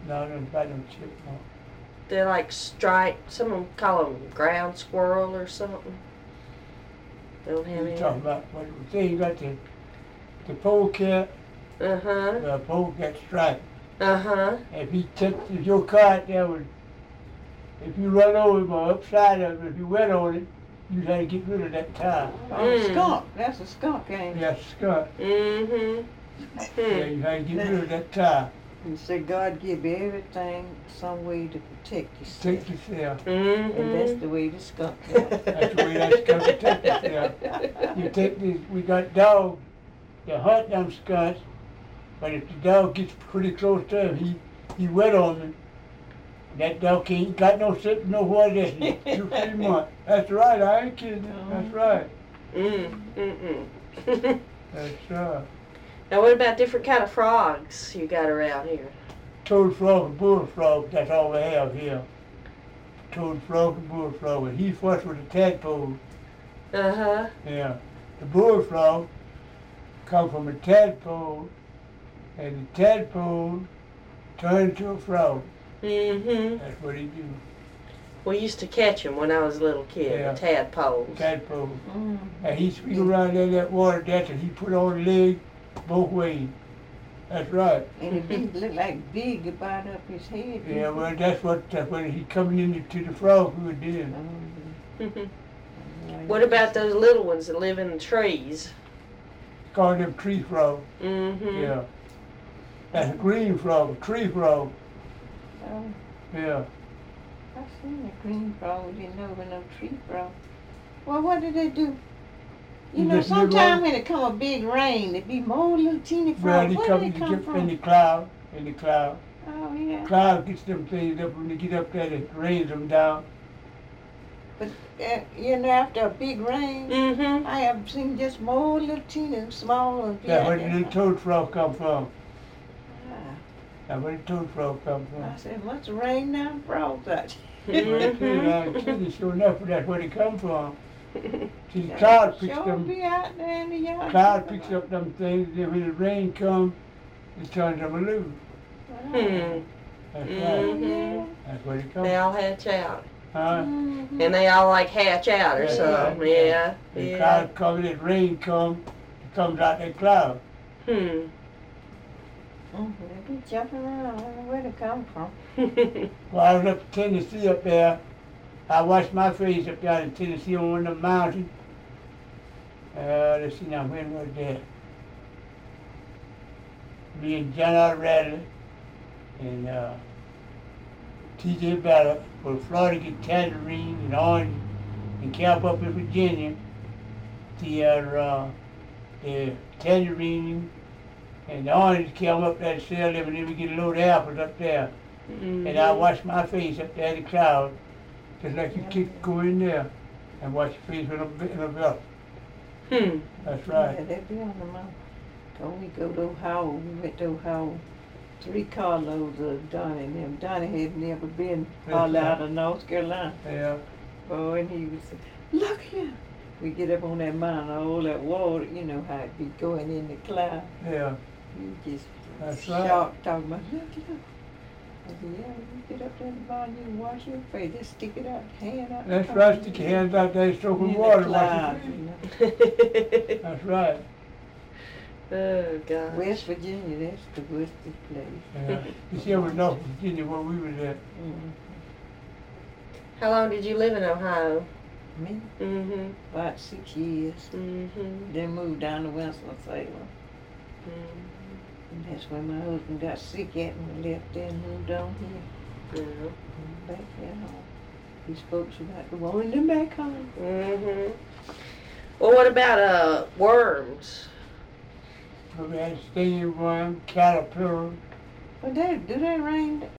No, there's about no chipmunk. They're like striped. Some of them call them ground squirrel or something. Don't have You any. talking about what you say? You got the polecat. Uh-huh. The polecat stripe. Uh-huh. If your car out there was, if you run over him or upside of it, if you went on it, you had to get rid of that tire. Oh, skunk. That's a skunk, ain't it? That's a skunk. Mm-hmm. Yeah, you had to get rid of that tire. You say God give you everything some way to protect yourself. Take yourself. Mm-hmm. And that's the way the skunk is. That's the way that skunk protect yourself. You take this, we got dogs that hunt them skunks, but if the dog gets pretty close to him, he wet on them. That dog ain't got no sense, no what it is. 2-3 months. That's right, I ain't kidding. That's right. That's right. Now what about different kind of frogs you got around here? Toad frog and bullfrog, that's all we have here. Toad frog and bullfrog. And he fussed with the tadpole. Uh-huh. Yeah. The bullfrog come from a tadpole, and the tadpole turned to a frog. Mm-hmm. That's what he do. We used to catch them when I was a little kid, Yeah. the tadpoles. Tadpole. Mm. And he swing around there in that water dance and he put on the leg both ways. That's right. And it did look like big about up his head. Yeah, well that's what he coming into the frog who did. What about those little ones that live in the trees? Call them tree frog. Mm-hmm. Yeah. That's a green frog, a tree frog. Oh, Yeah. I've seen a green frog. We didn't know about no tree frog. Well, what do they do? You You know, just live sometimes on- when it come a big rain, it be more little teeny Well, frogs. they Where come do they to come get in from? the cloud, in the cloud. Oh, yeah. Cloud gets them things up when they get up there, it rains them down. But, you know, after a big rain, Mm-hmm. I have seen just more little teeny and small and That's where the little toad frog come from. Ah, That's where the toad frog come from. I said, must rain now, frogs out. Well, sure enough, that's where they come from. See, the cloud picks Sure them. be out there in the yard. Cloud picks up them things, and then when the rain comes, it turns them loose. Hmm. That's Oh, right. yeah. That's where they come They from. all hatch out. Huh? Mhm. And they all like hatch out or Yeah, something. yeah. Yeah. The Yeah. cloud comes, the rain comes, it comes out that cloud. Hmm. They be jumping around. I don't know where they come from. Well, I was up in Tennessee up there. I washed my face up there in Tennessee on one of the mountains. Let's see now, when was that? Me and John R. Radley and T.J. Ballard for Florida get tangerine and orange and camp up in Virginia. The tangerine and the orange came up there to sell them, and then we get a load of apples up there. Mm-hmm. And I wash my face up there in the cloud, just like you could go in there and wash your face in a belt. Hmm. That's Yeah, right. they be on the mountain. When we go to Ohio, we went to Ohio, 3 carloads of Donnie and them. Donnie had never been all out of North Carolina. Yeah. Oh, and he would say, look here. We get up on that mountain, all that water, you know how it be going in the cloud. Yeah. You just That's right. shocked talking about, look. I said, yeah, you get up there in the mountain, you can wash your face, just stick it out, hand out. That's right. Stick your hands out there, soaking water. Wash your face. face. That's right. Oh, God. West Virginia, that's the worstest place. Yeah. You see, I was in North Virginia where we was at. Mm. How long did you live in Ohio? Me, Mm-hmm. about 6 years. Mm-hmm. Then moved down to Winston-Salem. And that's when my husband got sick at and we left there and moved on here. Yeah. Moved back here home. These folks about to want them back home. Mm-hmm. Well, what about worms? We had stinging worm, caterpillar. But do they rain